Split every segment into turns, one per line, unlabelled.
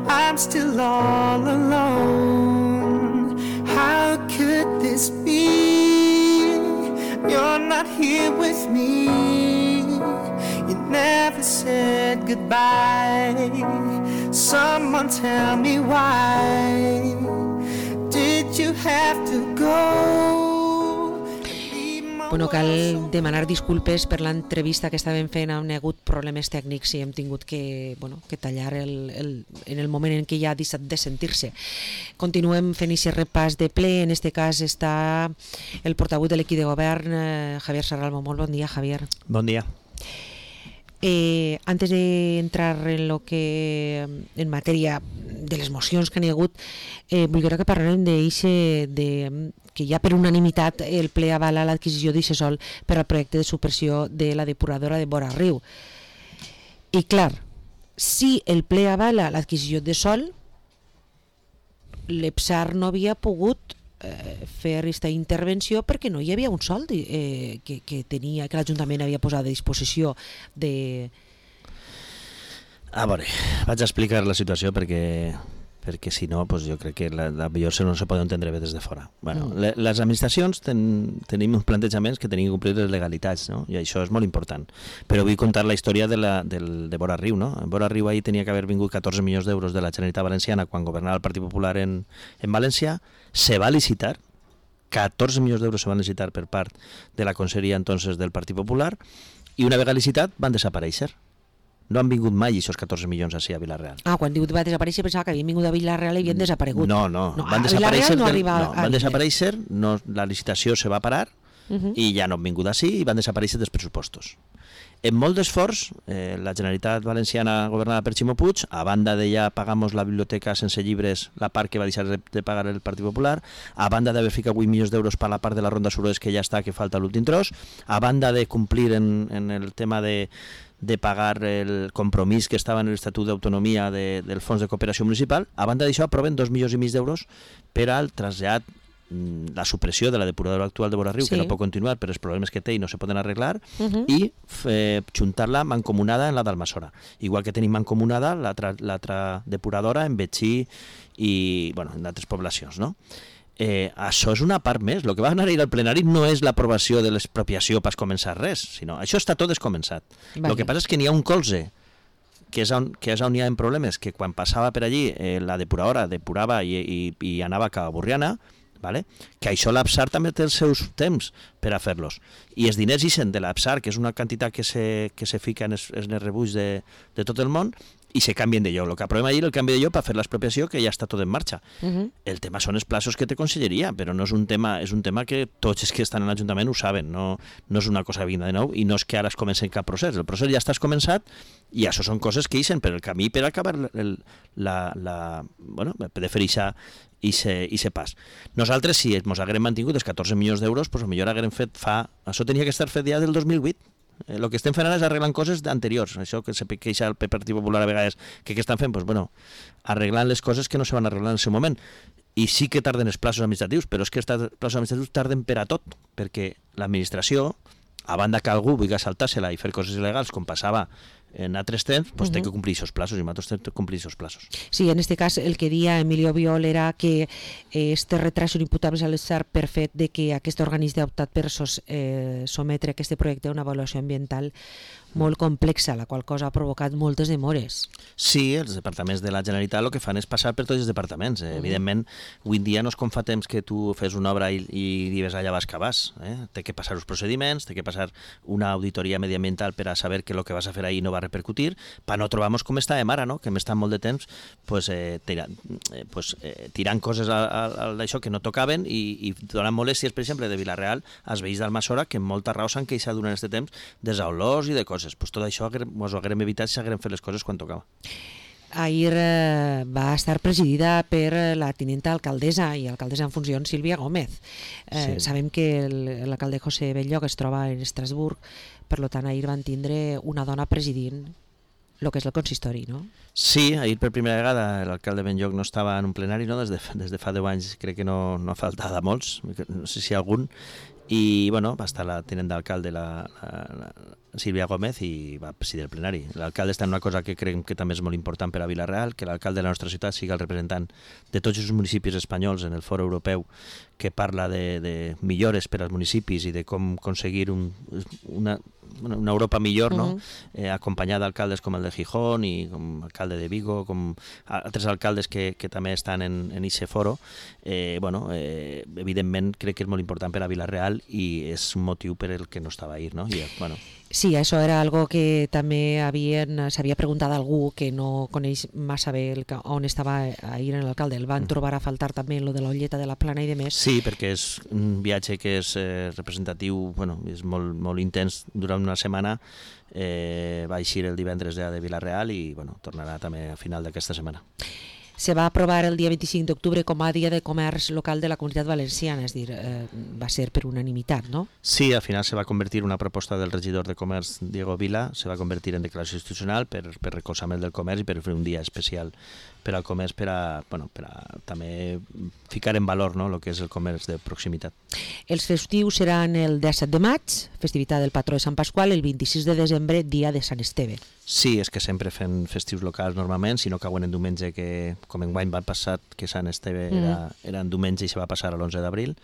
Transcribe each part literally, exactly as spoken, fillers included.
I'm still all alone. How could this be? You're not here with me. You never said goodbye. Someone tell me why did you have to go?
Bueno, cal demanar disculpes per l'entrevista que estàvem fent, han hagut problemes tècnics i hem tingut que, bueno, que tallar el, el, en el moment en què ja ha deixat de sentir-se. Continuem fent aquest repàs de ple, en este cas està el portaveu de l'equip de govern, eh, Javier Sarralmo. Molt bon dia, Javier.
Bon dia.
Eh, antes de entrar en lo que en matèria de les mocions que n'hi ha hagut, eh, voldria que parlem d'eixe de que ja per unanimitat el ple avala l'adquisició d'aquest sòl per al projecte de supressió de la depuradora de Vora Riu. I clar, si el ple avala l'adquisició de sòl, l'EPSAR no havia pogut eh, fer aquesta intervenció perquè no hi havia un sòl eh, que, que, tenia, que l'Ajuntament havia posat a disposició de...
A veure, vaig a explicar la situació perquè... perquè si no, pues jo crec que la, la millor no se pot entendre bé des de fora. Bueno, mm. le, les administracions ten, tenim uns plantejaments que tenim que complir les legalitats, no? I això és molt important. Però vull contar la història de, la, del, de Vora Riu, no? En Vora Riu ahir tenia que haver vingut catorze milions d'euros de la Generalitat Valenciana quan governava el Partit Popular en, en València. Se va licitar, catorze milions d'euros se van licitar per part de la conselleria entonces del Partit Popular i una vegada licitat van desaparèixer. No han vingut mai aquests catorze milions així a Vila-real.
Ah, quan diu va desaparèixer pensava que havien vingut a Vila-real i havien desaparegut.
No, no,
no
van desaparèixer,
no
del,
arriba
no, van desaparèixer, no, la licitació se va parar uh -huh. i ja no han vingut així i van desaparèixer dels pressupostos. En molt d'esforç, eh, la Generalitat Valenciana governada per Ximo Puig, a banda de ja pagamos la biblioteca sense llibres, la part que va deixar de pagar el Partit Popular, a banda d'haver ficat vuit milions d'euros per la part de la Ronda Suroest que ja està, que falta l'últim tros, a banda de complir en, en el tema de de pagar el compromís que estava en l'Estatut d'Autonomia de, del Fons de Cooperació Municipal, a banda d'això aproven dos milions i mig d'euros per al trasllat, la supressió de la depuradora actual de Vora Riu, sí. que no pot continuar per els problemes que té i no se poden arreglar, uh -huh. i eh, juntar-la mancomunada en la d'Almassora. Igual que tenim mancomunada l'altra depuradora en Betxí i bueno, en altres poblacions, no? Eh, això és una part més. El que va anar a ir al plenari no és l'aprovació de l'expropiació per començar res, sinó això està tot descomençat. Vale. El que passa és que n'hi ha un colze que és on, que és on hi ha problemes, que quan passava per allí eh, la depuradora depurava i, i, i anava cap a Borriana, vale? Que això l'Apsar també té els seus temps per a fer-los. I els diners ixen de l'Apsar, que és una quantitat que se, que se fica en els, en els rebuts de, de tot el món, i se canvien de lloc. El que aprovem allí el canvi de lloc per fer l'expropiació, que ja està tot en marxa. Uh -huh. El tema són els plaços que té conselleria, però no és un tema, és un tema que tots els que estan en l'Ajuntament ho saben, no, no és una cosa que vingui de nou i no és que ara es comenci cap procés. El procés ja està començat i això són coses que ixen per el camí per acabar el, la, la, bueno, de fer ixa i se, i se pas. Nosaltres, si ens haguem mantingut els catorze milions d'euros, doncs potser haguem fet fa... Això tenia que estar fet ja del dos mil vuit. El eh, que estem fent ara és arreglant coses anteriors. Això que se queixa el Partit Popular a vegades, que què estan fent? Doncs, bueno, arreglant les coses que no se van arreglar en el seu moment. I sí que tarden els plaços administratius, però és que els plaços administratius tarden per a tot, perquè l'administració, a banda que algú vulgui saltar-se-la i fer coses il·legals, com passava en altres temps, pues uh -huh. té que complir aquests plaços i nosaltres hem de complir aquests plaços.
Sí, en este cas el que dia Emilio Biol era que este retràs són imputables a l'Estar per fet de que aquest organisme ha optat per sos, eh, sometre aquest projecte a una avaluació ambiental molt complexa, la qual cosa ha provocat moltes demores.
Sí, els departaments de la Generalitat el que fan és passar per tots els departaments. Eh? Uh -huh. Evidentment, avui en dia no és com fa temps que tu fes una obra i, i dius allà vas que vas. Eh? Té que passar uns procediments, té que passar una auditoria mediambiental per a saber que el que vas a fer ahí no va a repercutir, per no trobar-nos com estàvem ara, no? Que hem estat molt de temps pues, eh, tira, eh, pues, eh, tirant coses a, a, a d'això que no tocaven i, i donant molèsties, per exemple, de Vila-real als veïns d'Almassora, que en molta raó s'han queixat durant aquest temps des d'olors i de coses. Pues tot això ens ho haguem evitat si haguem fet les coses quan tocava.
Ahir eh, va estar presidida per la tinenta alcaldessa i alcaldessa en funcions Sílvia Gómez. Eh, sí. Sabem que l'alcalde José Belloc es troba en Estrasburg, per tant ahir van tindre una dona presidint el que és el consistori, no?
Sí, ahir per primera vegada l'alcalde Belloc no estava en un plenari, no? Des de, des de fa deu anys crec que no, no ha faltat a molts, no sé si algun, i bueno, va estar la tinent d'alcalde, la, la, la Sílvia Gómez i va presidir el plenari. L'alcalde està en una cosa que creiem que també és molt important per a Vila-real, que l'alcalde de la nostra ciutat sigui el representant de tots els municipis espanyols en el foro europeu que parla de, de millores per als municipis i de com aconseguir un, una, una Europa millor, no? Uh-huh. eh, acompanyat d'alcaldes com el de Gijón i com l'alcalde de Vigo, com altres alcaldes que, que també estan en aquest foro. Eh, bueno, eh, evidentment crec que és molt important per a Vila-real i és un motiu per el que no estava ahir, no? I, bueno,
sí, això era algo que també s'havia preguntat a algú que no coneix massa bé el, on estava ahir en l'alcalde. El van mm. trobar a faltar també lo de l'olleta de la Plana i de més.
Sí, perquè és un viatge que és eh, representatiu, bueno, és molt, molt intens durant una setmana. Eh, va eixir el divendres de Vila-real i bueno, tornarà també a final d'aquesta setmana.
Se va aprovar el dia vint-i-cinc d'octubre com a dia de comerç local de la Comunitat Valenciana, és dir, eh, va ser per unanimitat, no?
Sí, al final se va convertir una proposta del regidor de comerç, Diego Vila, se va convertir en declaració institucional per, per recolzament del comerç i per fer un dia especial per al comerç per a, bueno, per a també ficar en valor, no?, el que és el comerç de proximitat.
Els festius seran el disset de maig, festivitat del patró de Sant Pasqual, el vint-i-sis de desembre, dia de Sant Esteve.
Sí, és que sempre fem festius locals normalment, si no cauen en diumenge, que com enguany va passar que Sant Esteve mm. era, era en diumenge i se va passar a l'onze d'abril.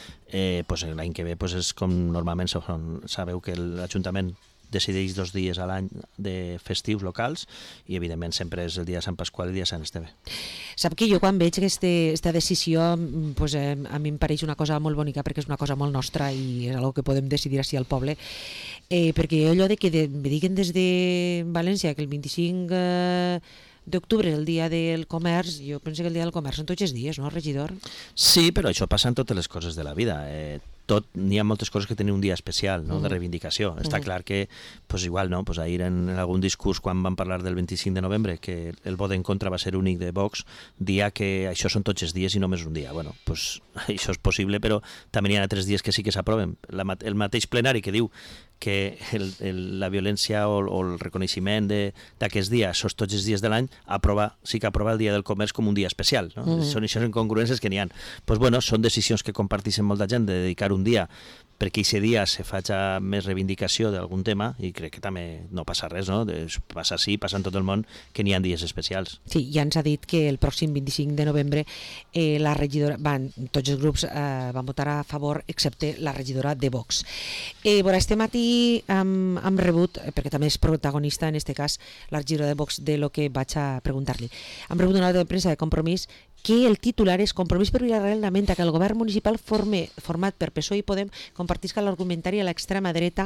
Eh, pues l'any que ve pues és com normalment sabeu que l'Ajuntament decideix dos dies a l'any de festius locals i evidentment sempre és el dia de Sant Pasqual i el dia de Sant Esteve.
Sap que jo quan veig aquesta decisió pues, eh, a mi em pareix una cosa molt bonica perquè és una cosa molt nostra i és una que podem decidir així al poble, eh, perquè allò de que de, me diguen des de València que el vint-i-cinc eh, d'octubre és el dia del comerç, jo penso que el dia del comerç són tots els dies, no, regidor?
Sí, però això passa en totes les coses de la vida. Eh, tot, n'hi ha moltes coses que tenen un dia especial, no?, de reivindicació. Mm. Està clar que, pues igual, no?, pues ahir en algun discurs quan van parlar del vint-i-cinc de novembre que el vot en contra va ser únic de Vox, dia que això són tots els dies i només un dia. Bueno, pues això és possible, però també n'hi ha altres dies que sí que s'aproven. La, el mateix plenari que diu que el, el, la violència o, o el reconeixement d'aquests dies són tots els dies de l'any, aprova, sí que aprova el dia del comerç com un dia especial, no? Mm. Són aquestes incongruències que n'hi ha. Pues bueno, són decisions que comparteixen molta gent de dedicar un dia perquè aquest dia se faci més reivindicació d'algun tema i crec que també no passa res, no? Passa així, passa en tot el món que n'hi ha dies especials.
Sí, ja ens ha dit que el pròxim vint-i-cinc de novembre eh, la regidora, van, tots els grups eh, van votar a favor excepte la regidora de Vox. Eh, bueno, este matí hem, hem rebut, perquè també és protagonista en este cas la regidora de Vox de lo que vaig a preguntar-li, hem rebut una nota de premsa de Compromís que el titular és Compromís per Vila-real lamenta que el govern municipal forme, format per P S O E i Podem compartisca l'argumentari a l'extrema dreta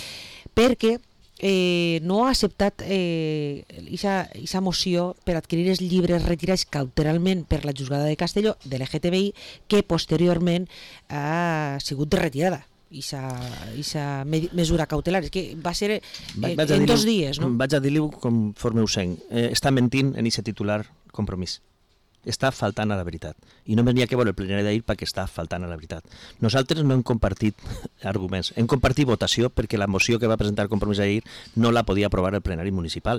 perquè eh, no ha acceptat eh, aquesta moció per adquirir els llibres retirats cautelarment per la juzgada de Castelló de l'L G T B I que posteriorment ha sigut retirada. Aquesta mesura cautelar, és que va ser eh, en dos dies, no?
Vaig a dir-li conforme ho sent. Eh, està mentint en aquest titular Compromís. Està faltant a la veritat. I només n'hi ha que veure el plenari d'ahir perquè està faltant a la veritat. Nosaltres no hem compartit arguments, hem compartit votació perquè la moció que va presentar el Compromís ahir no la podia aprovar el plenari municipal.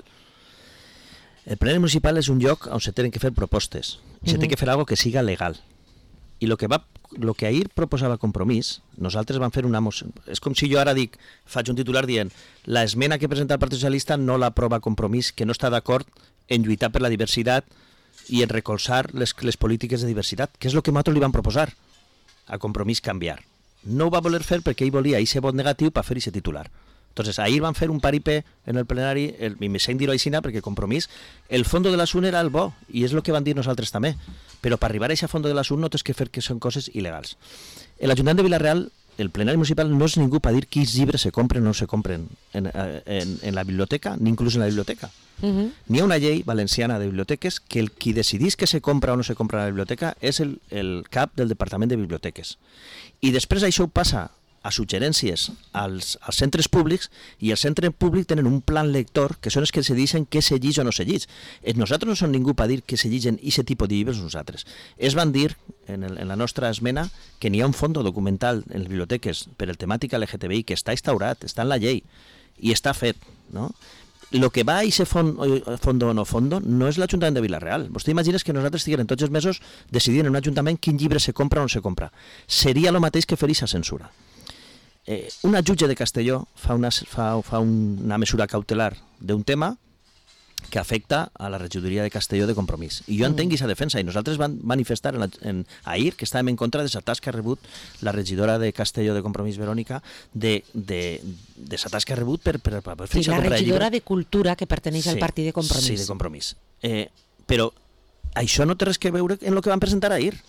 El plenari municipal és un lloc on se tenen que fer propostes i se té que fer alguna que siga legal. I el que, va, lo que ahir proposava Compromís, nosaltres vam fer una moció. És com si jo ara dic, faig un titular dient la esmena que presenta el Partit Socialista no l'aprova Compromís, que no està d'acord en lluitar per la diversitat i en recolzar les, les polítiques de diversitat, que és el que nosaltres li vam proposar a Compromís canviar. No ho va voler fer perquè ell volia aquest vot negatiu per fer aquest titular. Entonces, ahir van fer un paripé en el plenari, el, i me sent dir-ho així, perquè Compromís, el fondo de l'assumpte era el bo, i és el que van dir nosaltres també. Però per arribar a aquest fondo de l'assumpte no tens que fer que són coses il·legals. L'Ajuntament de Vila-real, el plenari municipal, no és ningú per dir quins llibres se compren o no se compren en, en, en la biblioteca, ni inclús en la biblioteca. Uh-huh. N'hi ha una llei valenciana de biblioteques que el qui decidís que se compra o no se compra a la biblioteca és el, el cap del Departament de Biblioteques. I després això ho passa a suggerències als, als centres públics i els centres públics tenen un plan lector que són els que se dicen què se llig o no se llig. Nosaltres no som ningú per dir que se lliguen aquest tipus de llibres nosaltres. Es van dir en, el, en la nostra esmena que n'hi ha un fons documental en les biblioteques per el temàtica L G T B I que està instaurat, està en la llei i està fet, no? El que va a aquest fondo o no fondo no és l'Ajuntament de Vila-real. Vostè imagina que nosaltres estiguem tots els mesos decidint en un ajuntament quin llibre se compra o no se compra. Seria el mateix que fer aquesta censura. eh, una jutge de Castelló fa una, fa, fa una mesura cautelar d'un tema que afecta a la regidoria de Castelló de Compromís. I jo entenc aquesta defensa, i nosaltres vam manifestar en la, en, ahir que estàvem en contra de la tasca que ha rebut la regidora de Castelló de Compromís, Verònica, de, de, de la tasca que ha rebut per, per, per fer
sí, la regidora de Cultura que perteneix sí, al partit de Compromís.
Sí, de Compromís. Eh, però això no té res que veure en el que van presentar ahir.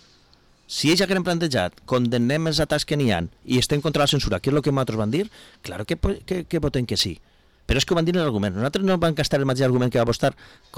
Si ells hagueren plantejat, condemnem els atacs que n'hi ha i estem contra la censura, que és el que nosaltres van dir, clar que, que, que voten que sí. Però és que ho van dir en l'argument. Nosaltres no vam gastar el mateix argument que va, postar,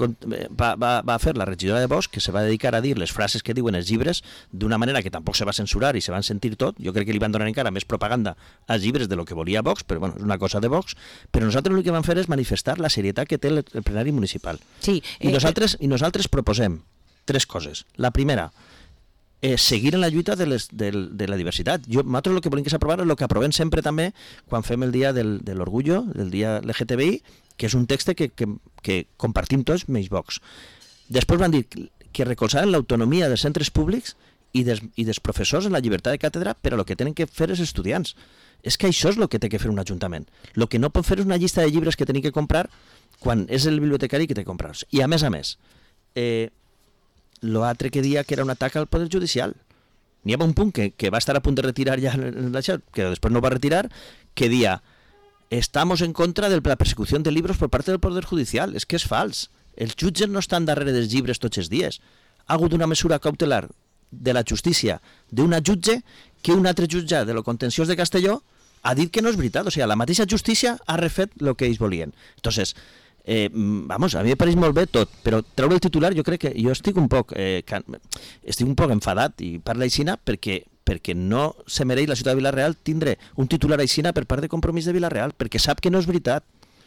va, va, va fer la regidora de Vox, que se va dedicar a dir les frases que diuen els llibres d'una manera que tampoc se va censurar i se van sentir tot. Jo crec que li van donar encara més propaganda als llibres de lo que volia Vox, però bueno, és una cosa de Vox. Però nosaltres el que vam fer és manifestar la serietat que té el, el plenari municipal.
Sí,
eh, I, nosaltres, I nosaltres proposem tres coses. La primera, Eh, seguir en la lluita de, les, de, de la diversitat. Jo, nosaltres el que volem que s'aprovar és el que aprovem sempre també quan fem el dia del, de l'orgullo, del dia L G T B I, que és un text que, que, que compartim tots menys Vox. Després van dir que recolzaven l'autonomia dels centres públics i dels, i dels professors en la llibertat de càtedra, però el que tenen que fer els estudiants. És que això és el que té que fer un ajuntament. El que no pot fer és una llista de llibres que tenim que comprar quan és el bibliotecari que té que comprar-los. I a més a més, eh, l'altre que dia que era un atac al Poder Judicial. N'hi havia un punt que, que va estar a punt de retirar ja l'això, que després no va retirar, que dia estamos en contra de la persecució de libros per part del Poder Judicial. És que és fals. Els jutges no estan darrere dels llibres tots els dies. Ha hagut una mesura cautelar de la justícia d'una jutge que un altre jutge de lo contenciós de Castelló ha dit que no és veritat. O sigui, la mateixa justícia ha refet el que ells volien. Entonces, Eh, vamos, a mi me pareix molt bé tot, però treure el titular jo crec que jo estic un poc eh, can... estic un poc enfadat i parla aixina perquè, perquè no se mereix la ciutat de Vila-real tindre un titular aixina per part de Compromís de Vila-real, perquè sap que no és veritat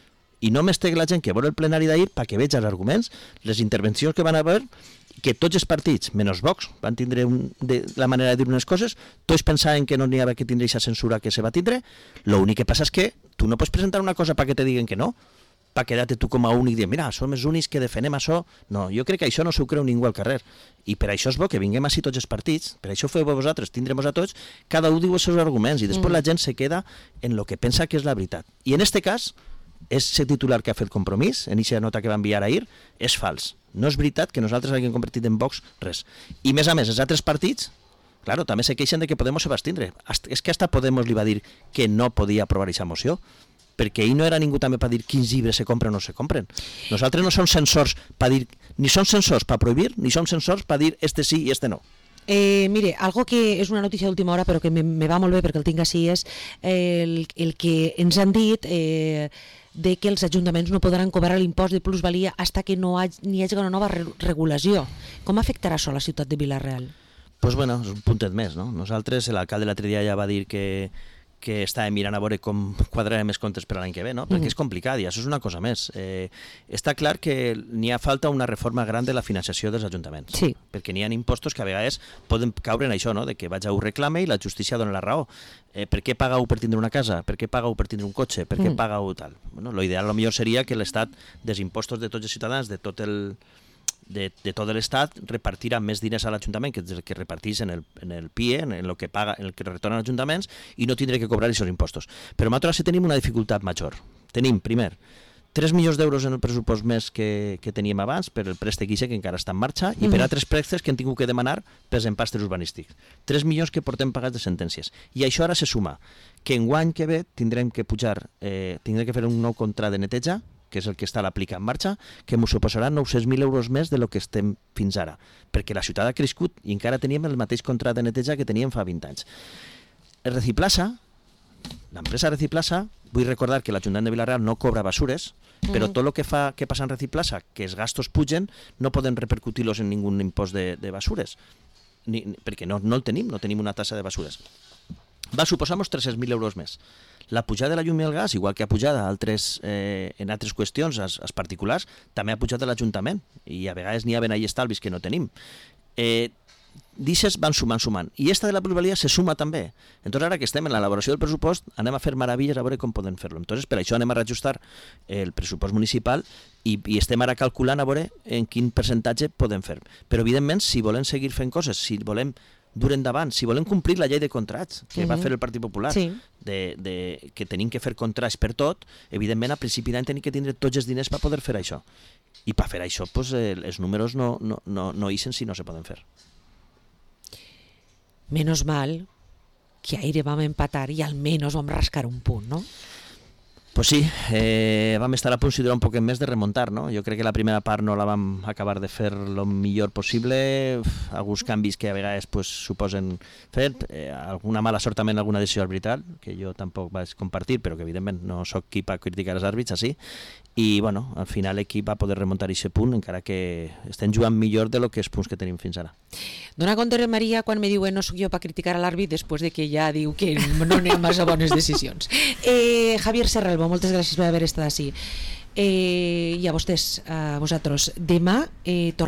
i no m'estega la gent que vol el plenari d'ahir perquè veig els arguments, les intervencions que van haver, que tots els partits, menys Vox, van tindre un, de, la manera de dir unes coses, tots pensaven que no n'hi havia que tindre aquesta censura que se va tindre, l'únic que passa és que tu no pots presentar una cosa perquè te diguen que no, per quedar-te tu com a únic i dir, mira, som els únics que defenem això. No, jo crec que això no s'ho creu ningú al carrer. I per això és bo que vinguem així tots els partits, per això feu vosaltres, tindrem a tots, cada un diu els seus arguments i després mm. la gent se queda en el que pensa que és la veritat. I en este cas, és el titular que ha fet Compromís, en aquesta nota que va enviar ahir, és fals. No és veritat que nosaltres haguem convertit en Vox res. I més a més, els altres partits, claro, també se queixen de que Podemos se va abstindre. És que hasta Podemos li va dir que no podia aprovar aquesta moció, perquè ell no era ningú també per dir quins llibres se compren o no se compren. Nosaltres no som censors per dir, ni som censors per prohibir, ni som censors per dir este sí i este no.
Eh, mire, algo que és una notícia d'última hora però que me, me va molt bé perquè el tinc així és el, el que ens han dit eh, de que els ajuntaments no podran cobrar l'impost de plusvalia fins que no hi hagi, hagi una nova re regulació. Com afectarà això a la ciutat de Vila-real?
Pues bueno, és un puntet més, no? Nosaltres, l'alcalde l'altre dia ja va dir que que estàvem mirant a veure com quadrarem els comptes per l'any que ve, no? Perquè mm. és complicat i això és una cosa més. Eh, està clar que n'hi ha falta una reforma gran de la finançació dels ajuntaments,
sí.
perquè n'hi ha impostos que a vegades poden caure en això, no? De que vaig a un reclame i la justícia dona la raó. Eh, per què pagau per tindre una casa? Per què pagau per tindre un cotxe? Per què mm. pagau tal? Bueno, lo ideal lo millor seria que l'Estat dels impostos de tots els ciutadans, de tot el... de, de tot l'Estat repartirà més diners a l'Ajuntament que el que repartís en el, en el P I E, en el que paga, en el que retornen als ajuntaments i no tindré que cobrar aquests impostos. Però nosaltres tenim una dificultat major. Tenim, primer, tres milions d'euros en el pressupost més que, que teníem abans per el préstec I C E que encara està en marxa i per altres préstecs que hem tingut que demanar pels empastres urbanístics. tres milions que portem pagats de sentències. I això ara se suma que en guany que ve tindrem que pujar, eh, tindrem que fer un nou contracte de neteja, que és el que està a l'aplicar en marxa, que ens suposarà nou-cents mil euros més de lo que estem fins ara, perquè la ciutat ha crescut i encara teníem el mateix contracte de neteja que teníem fa vint anys. El Reciplaça, l'empresa Reciplaça, vull recordar que l'Ajuntament de Vila-real no cobra basures, mm. però tot el que fa que passa en Reciplaça, que els gastos pugen, no poden repercutir-los en ningun impost de, de basures, ni, perquè no, no el tenim, no tenim una tassa de basures. Va suposar-nos tres-cents mil euros més. La pujada de la llum i el gas, igual que ha pujat altres, eh, en altres qüestions, als, als particulars, també ha pujat a l'Ajuntament i a vegades n'hi ha ben ahí estalvis que no tenim. Eh, D'ixes van sumant, sumant. I esta de la plusvalia se suma també. Entonces ara que estem en l'elaboració del pressupost anem a fer meravilles a veure com podem fer-lo. Entonces per això anem a reajustar el pressupost municipal i, i estem ara calculant a veure en quin percentatge podem fer. Però evidentment si volem seguir fent coses, si volem dur endavant. Si volem complir la llei de contrats que uh-huh. va fer el Partit Popular,
sí.
de, de, que tenim que fer contrats per tot, evidentment a principi d'any tenim que tindre tots els diners per poder fer això. I per fer això pues, eh, els números no, no, no, no ixen si no se poden fer.
Menos mal que aire vam empatar i almenys vam rascar un punt, no?
Pues sí, eh, vam estar a punt, si durar un poc més, de remuntar, no? Jo crec que la primera part no la vam acabar de fer el millor possible, alguns canvis que a vegades pues, suposen fer, eh, alguna mala sort també en alguna decisió arbitral, que jo tampoc vaig compartir, però que evidentment no sóc qui per criticar els àrbits, així, i bueno, al final l'equip va poder remuntar aquest punt, encara que estem jugant millor de lo que els punts que tenim fins ara.
Dona compte, Maria, quan me diuen no sóc jo per criticar l'àrbit, després de que ja diu que no anem massa bones decisions. Eh, Javier Serralbo, moltes gràcies per haver estat així. Eh, I a vostès, a vosaltres, demà eh, tornem